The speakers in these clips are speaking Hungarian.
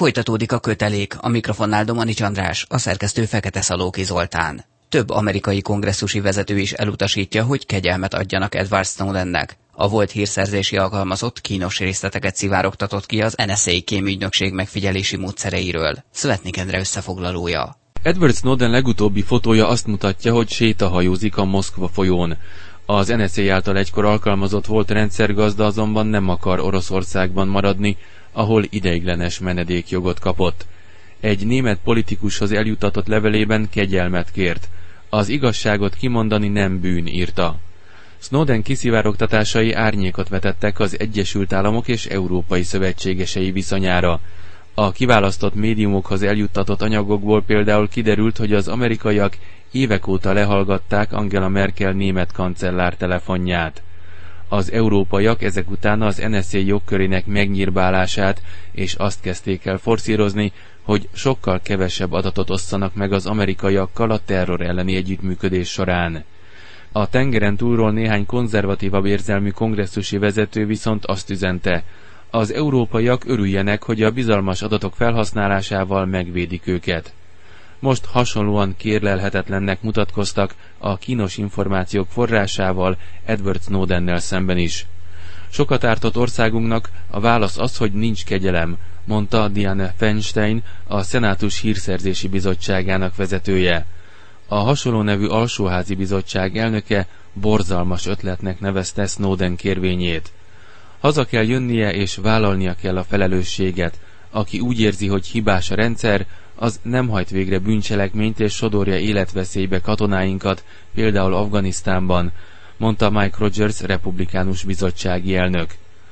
Folytatódik a kötelék, a mikrofonnál Domanics András, a szerkesztő Fekete Szalóki Zoltán. Több amerikai kongresszusi vezető is elutasítja, hogy kegyelmet adjanak Edward Snowdennek. A volt hírszerzési alkalmazott kínos részleteket szivárogtatott ki az NSA kémügynökség megfigyelési módszereiről. Szvetnik Endre összefoglalója. Edward Snowden legutóbbi fotója azt mutatja, hogy sétahajózik a Moszkva folyón. Az NSA által egykor alkalmazott volt rendszergazda azonban nem akar Oroszországban maradni, ahol ideiglenes menedékjogot kapott. Egy német politikushoz eljutatott levelében kegyelmet kért. Az igazságot kimondani nem bűn, írta. Snowden kiszivárogtatásai árnyékot vetettek az Egyesült Államok és európai szövetségesei viszonyára. A kiválasztott médiumokhoz eljuttatott anyagokból például kiderült, hogy az amerikaiak évek óta lehallgatták Angela Merkel német kancellár telefonját. Az európaiak ezek után az NSA jogkörének megnyírbálását és azt kezdték el forszírozni, hogy sokkal kevesebb adatot osszanak meg az amerikaiakkal a terror elleni együttműködés során. A tengeren túlról néhány konzervatívabb érzelmű kongresszusi vezető viszont azt üzente, az európaiak örüljenek, hogy a bizalmas adatok felhasználásával megvédik őket. Most hasonlóan kérlelhetetlennek mutatkoztak a kínos információk forrásával Edward Snowdennel szemben is. Sokat ártott országunknak a válasz az, hogy nincs kegyelem, mondta Dianne Feinstein, a Szenátus Hírszerzési Bizottságának vezetője. A hasonló nevű alsóházi bizottság elnöke borzalmas ötletnek nevezte Snowden kérvényét. Haza kell jönnie és vállalnia kell a felelősséget. Aki úgy érzi, hogy hibás a rendszer, az nem hajt végre bűncselekményt és sodorja életveszélybe katonáinkat, például Afganisztánban, mondta Mike Rogers, republikánus bizottsági elnök.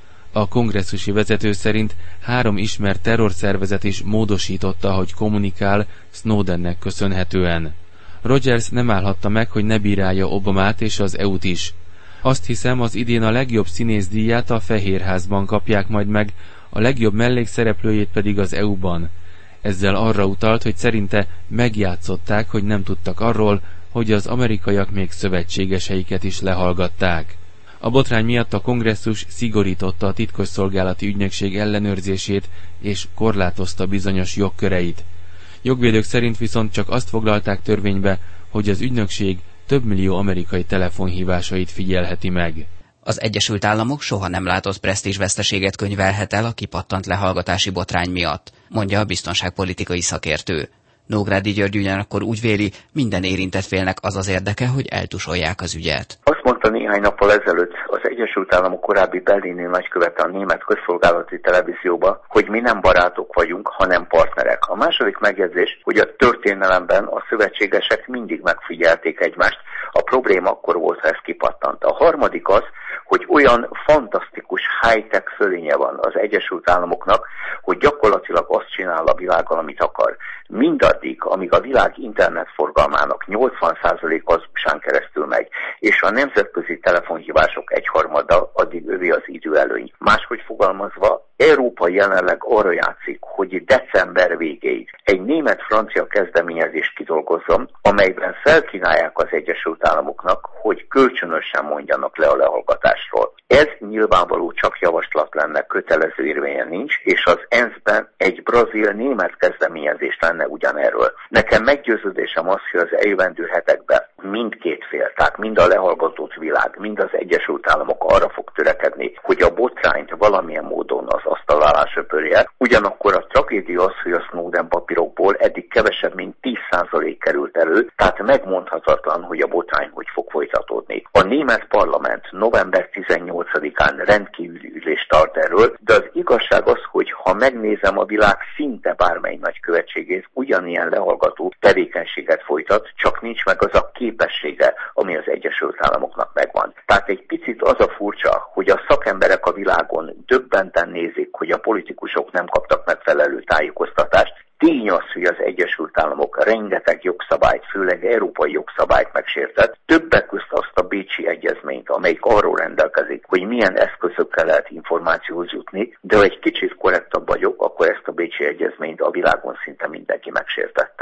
A kongresszusi vezető szerint 3 ismert terrorszervezet is módosította, hogy kommunikál Snowdennek köszönhetően. Rogers nem állhatta meg, hogy ne bírálja Obamát és az EU-t is. Azt hiszem, az idén a legjobb színészdíját a Fehérházban kapják majd meg, a legjobb mellékszereplőjét pedig az EU-ban. Ezzel arra utalt, hogy szerinte megjátszották, hogy nem tudtak arról, hogy az amerikaiak még szövetségeseiket is lehallgatták. A botrány miatt a kongresszus szigorította a titkosszolgálati ügynökség ellenőrzését és korlátozta bizonyos jogköreit. Jogvédők szerint viszont csak azt foglalták törvénybe, hogy az ügynökség több millió amerikai telefonhívásait figyelheti meg. Az Egyesült Államok soha nem látott presztízsveszteséget könyvelhet el a kipattant lehallgatási botrány miatt, mondja a biztonságpolitikai szakértő. Nógrádi György ugyanakkor úgy véli, minden érintett félnek az az érdeke, hogy eltusolják az ügyet. Azt mondta néhány nappal ezelőtt az Egyesült Államok korábbi berlini nagykövete a német közszolgálati televízióba, hogy mi nem barátok vagyunk, hanem partnerek. A második megjegyzés, hogy a történelemben a szövetségesek mindig megfigyelték egymást, a probléma akkor volt, ha ez kipattant. A harmadik az, hogy olyan fantasztikus high-tech fölénye van az Egyesült Államoknak, hogy gyakorlatilag azt csinál a világgal, amit akar. Mindaddig, amíg a világ internetforgalmának 80%-a az USA-n keresztül megy, és a nemzetközi telefonhívások 1/3, addig övé az időelőny. Máshogy fogalmazva, Európa jelenleg arra játszik, hogy december végéig egy német-francia kezdeményezést kidolgozzon, amelyben felkínálják az Egyesült Államoknak, hogy kölcsönösen mondjanak le a lehallgatásról. Ez nyilvánvaló csak javaslat lenne, kötelező érvénye nincs, és az ENSZ-ben egy brazil-német kezdeményezés lenne ugyanerről. Nekem meggyőződésem az, hogy az eljövendő hetekben mindkét fél, tehát mind a lehallgatott világ, mind az Egyesült Államok arra fog törekedni, hogy a botrányt valamilyen módon az asztal alá söpörje. Ugyanakkor a tragédia az, hogy a Snowden papírokból eddig kevesebb, mint 10% került elő, tehát megmondhatatlan, hogy a botrány hogy fog folytatódni. A német parlament november 18-án rendkívüli ülést tart erről, de az igazság az, hogy ha megnézem a világ szinte bármely nagykövetségét, ugyanilyen lehallgató tevékenységet folytat, csak nincs meg az a képessége, ami az Egyesült Államoknak megvan. Tehát egy picit az a furcsa, hogy a szakemberek a világon döbbenten nézik, hogy a politikusok nem kaptak megfelelő tájékoztatást. Tény az, hogy az Egyesült Államok rengeteg jogszabályt, főleg európai jogszabályt megsértett, többek közt azt a Bécsi Egyezményt, amelyik arról rendelkezik, hogy milyen eszközökkel lehet információhoz jutni, de ha egy kicsit korrektabb vagyok, akkor ezt a Bécsi Egyezményt a világon szinte mindenki megsértette.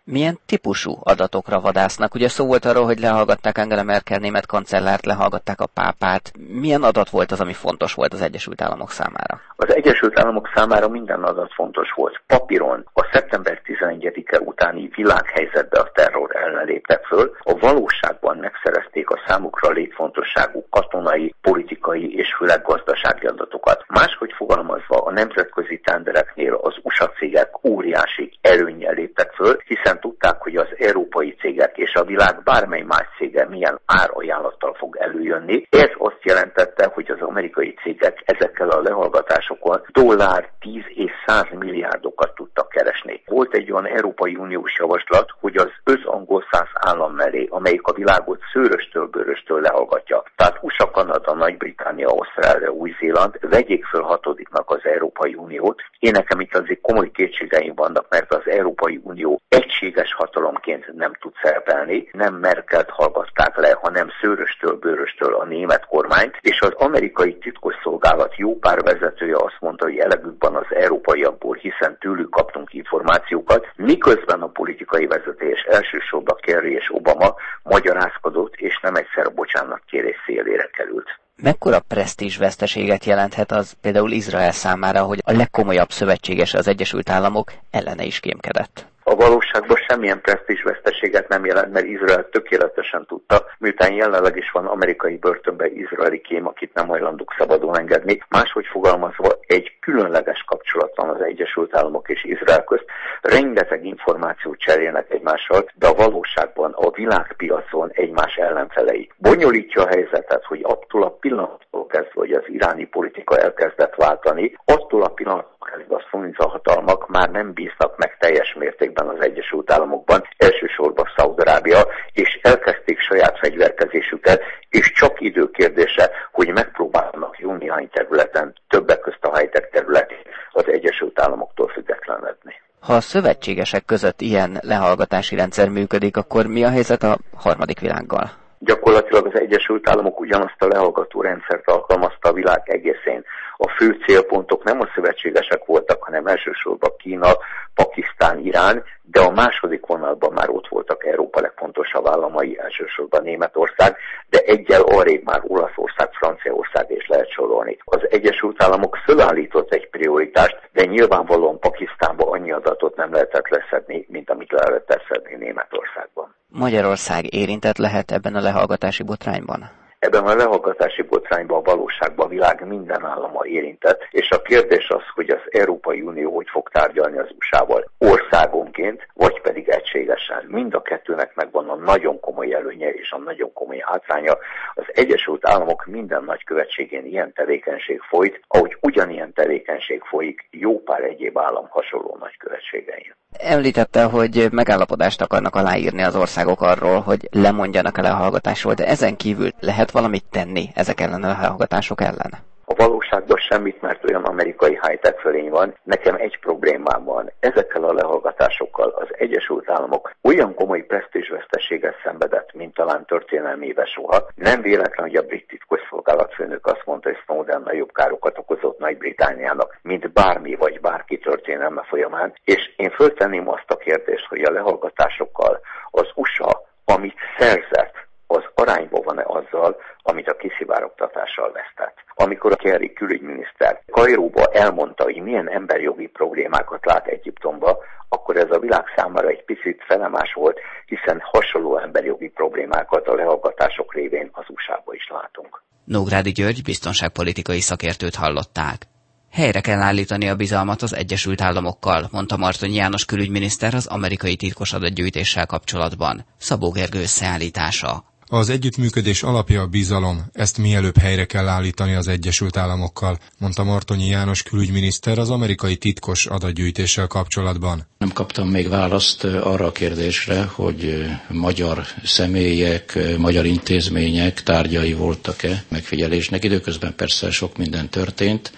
Milyen típusú adatokra vadásznak? Ugye szó volt arról, hogy lehallgatták Angela Merkel német kancellárt, lehallgatták a pápát. Milyen adat volt az, ami fontos volt az Egyesült Államok számára? Az Egyesült Államok számára minden adat fontos volt. Papíron a szeptember 11-e utáni világhelyzetbe a terror ellen léptek föl, a valóságban megszerezték a számukra létfontosságú katonai, politikai és főleg gazdasági adatokat. Máshogy fogalmazva, a nemzetközi tendereknél az USA cégek óriási előnnyel léptek föl, hiszen tudták, hogy az európai cégek és a világ bármely más cége milyen árajánlattal fog előjönni. Ez azt jelentette, hogy az amerikai cégek ezekkel a lehallgatásokon dollár 10 és 100 milliárdokat tudtak keresni. Volt egy olyan Európai Uniós javaslat, hogy az angol száz állam mellé, amelyik a világot szőröstől-bőröstől lehallgatja. Tehát USA, Kanada, Nagy-Britannia, Ausztrália, Új-Zéland vegyék föl hatodiknak az Európai Uniót. Én nekem itt azért komoly kétségeim vannak, mert az Európai Unió egységes hatalomként nem tud szerepelni. Nem Merkelt hallgatták le, hanem szőröstől-bőröstől a német kormányt, és az amerikai titkosszolgálat jó pár vezetője azt mondta, hogy elegük van az európaiakból, hiszen tőlük kaptunk információkat, miközben a politikai vezetés elsősorban Kerry és Obama magyarázkodott, és nem egyszer a bocsánatkérés szélére került. Mekkora presztízs veszteséget jelenthet az például Izrael számára, hogy a legkomolyabb szövetséges az Egyesült Államok ellene is kémkedett? A valóságban semmilyen presztízsveszteséget nem jelent, mert Izrael tökéletesen tudta, miután jelenleg is van amerikai börtönben izraeli kém, akit nem hajlandók szabadon engedni. Máshogy fogalmazva, egy különleges kapcsolat van az Egyesült Államok és Izrael közt. Rengeteg információt cserélnek egymással, de a valóságban a világpiacon egymás ellenfelei. Bonyolítja a helyzetet, hogy attól a pillanattól kezdve, hogy az iráni politika elkezdett váltani, attól a pillanattól kezdve a szunita hatalmak már nem bíznak meg teljes mértékben az Egyesült Államokban, elsősorban Szaúd-Arábia, és elkezdték saját fegyverkezésüket, és csak időkérdése, hogy megpróbálnak jó néhány területen, többek közt a high-tech területén az Egyesült Államoktól függetlenedni. Ha a szövetségesek között ilyen lehallgatási rendszer működik, akkor mi a helyzet a harmadik világgal? Gyakorlatilag az Egyesült Államok ugyanazt a lehallgató rendszert alkalmazta a világ egészén. A fő célpontok nem a szövetségesek voltak, hanem elsősorban Kína, Pakisztán, Irán, de a második vonalban már ott voltak Európa legfontosabb államai, elsősorban Németország, de egyel arrébb már Olaszország, Franciaország is lehet sorolni. Az Egyesült Államok fölállított egy prioritást, de nyilvánvalóan Pakisztánban annyi adatot nem lehetett leszedni, mint amit le lehetett szedni Németországban. Magyarország érintett lehet ebben a lehallgatási botrányban? Ebben a lehallgatási botrányban a valóságban a világ minden állama érintett, és a kérdés az, hogy az Európai Unió hogy fog tárgyalni az USA-val, országonként, vagy pedig egységesen. Mind a kettőnek megvan a nagyon komoly előnye és a nagyon komoly hátránya. Az Egyesült Államok minden nagykövetségén ilyen tevékenység folyt, ahogy ugyanilyen tevékenység folyik jó pár egyéb állam hasonló nagykövetségein. Említette, hogy megállapodást akarnak aláírni az országok arról, hogy lemondjanak a lehallgatásról, de ezen kívül lehet valamit tenni ezek ellen a lehallgatások ellen? A valóságban semmit, mert olyan amerikai high-tech fölény van. Nekem egy problémám van. Ezekkel a lehallgatásokkal az Egyesült Államok olyan komoly presztízsveszteséget szenvedett, mint talán történelmébe soha. Nem véletlen, hogy a brit titkosszolgálat főnök azt mondta, hogy Snowden nagyobb károkat okozott Nagy-Britanniának, mint bármi vagy bárki történelme folyamán. És én föltenném azt a kérdést, hogy a lehallgatásokkal az USA, amit szerzett, az arányban van-e azzal, amit a kiszivárogtatással vesztett. Amikor a Kerry külügyminiszter Kairóba elmondta, hogy milyen emberjogi problémákat lát Egyiptomba, akkor ez a világ számára egy picit felemás volt, hiszen hasonló emberjogi problémákat a lehallgatások révén az USA-ba is látunk. Nógrádi György biztonságpolitikai szakértőt hallották. Helyre kell állítani a bizalmat az Egyesült Államokkal, mondta Martonyi János külügyminiszter az amerikai titkos adatgyűjtéssel kapcsolatban. Szabó Gergő összeállítása. Az együttműködés alapja a bizalom, ezt mielőbb helyre kell állítani az Egyesült Államokkal, mondta Martonyi János külügyminiszter az amerikai titkos adatgyűjtéssel kapcsolatban. Nem kaptam még választ arra a kérdésre, hogy magyar személyek, magyar intézmények tárgyai voltak-e megfigyelésnek. Időközben persze sok minden történt.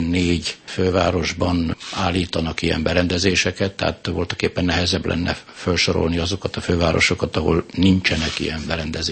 74 fővárosban állítanak ilyen berendezéseket, tehát voltaképpen nehezebb lenne felsorolni azokat a fővárosokat, ahol nincsenek ilyen berendezések.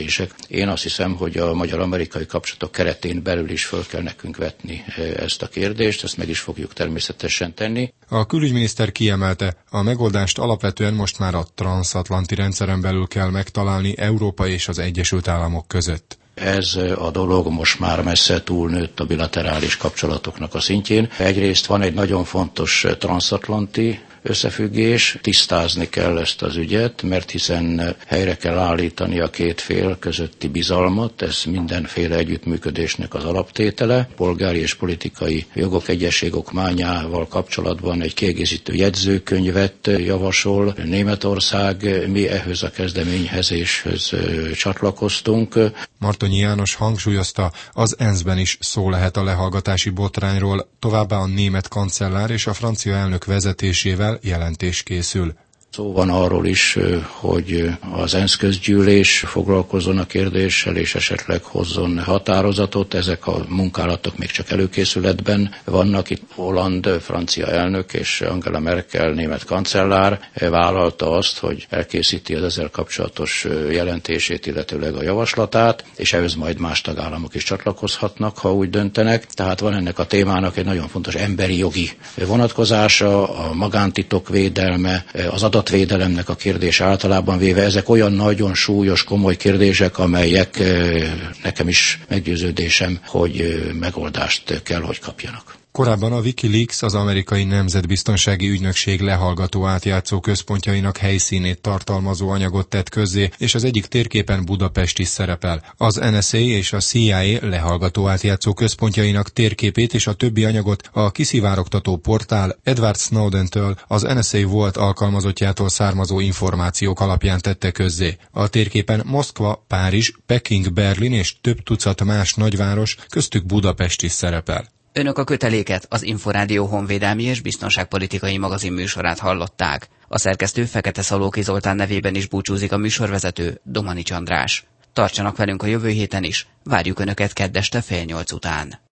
kérdések. Én azt hiszem, hogy a magyar-amerikai kapcsolatok keretén belül is föl kell nekünk vetni ezt a kérdést, ezt meg is fogjuk természetesen tenni. A külügyminiszter kiemelte, a megoldást alapvetően most már a transzatlanti rendszeren belül kell megtalálni Európa és az Egyesült Államok között. Ez a dolog most már messze túlnőtt a bilaterális kapcsolatoknak a szintjén. Egyrészt van egy nagyon fontos transzatlanti összefüggés, tisztázni kell ezt az ügyet, mert hiszen helyre kell állítani a két fél közötti bizalmat, ez mindenféle együttműködésnek az alaptétele. Polgári és politikai jogok, egyezség okmányával kapcsolatban egy kiegészítő jegyzőkönyvet javasol Németország, mi ehhez a kezdeményezéshez csatlakoztunk. Martonyi János hangsúlyozta, az ENSZ-ben is szó lehet a lehallgatási botrányról, továbbá a német kancellár és a francia elnök vezetésével jelentés készül. Szó van arról is, hogy az ENSZ közgyűlés foglalkozzon a kérdéssel, és esetleg hozzon határozatot. Ezek a munkálatok még csak előkészületben vannak. Itt Holland francia elnök és Angela Merkel német kancellár vállalta azt, hogy elkészíti az ezzel kapcsolatos jelentését, illetőleg a javaslatát, és ehhez majd más tagállamok is csatlakozhatnak, ha úgy döntenek. Tehát van ennek a témának egy nagyon fontos emberi jogi vonatkozása, a magántitok védelme, az adatvédelemnek a kérdés általában véve. Ezek olyan nagyon súlyos, komoly kérdések, amelyek nekem is meggyőződésem, hogy megoldást kell, hogy kapjanak. Korábban a WikiLeaks, az amerikai nemzetbiztonsági ügynökség lehallgató átjátszó központjainak helyszínét tartalmazó anyagot tett közzé, és az egyik térképen Budapest is szerepel. Az NSA és a CIA lehallgató átjátszó központjainak térképét és a többi anyagot a kiszivárogtató portál Edward Snowdentől, az NSA volt alkalmazottjától származó információk alapján tette közzé. A térképen Moszkva, Párizs, Peking, Berlin és több tucat más nagyváros, köztük Budapest is szerepel. Önök a köteléket, az Inforádió honvédelmi és biztonságpolitikai magazin műsorát hallották. A szerkesztő Fekete Szalóki Zoltán nevében is búcsúzik a műsorvezető, Domanics András. Tartsanak velünk a jövő héten is, várjuk Önöket kedd este 7:30 után.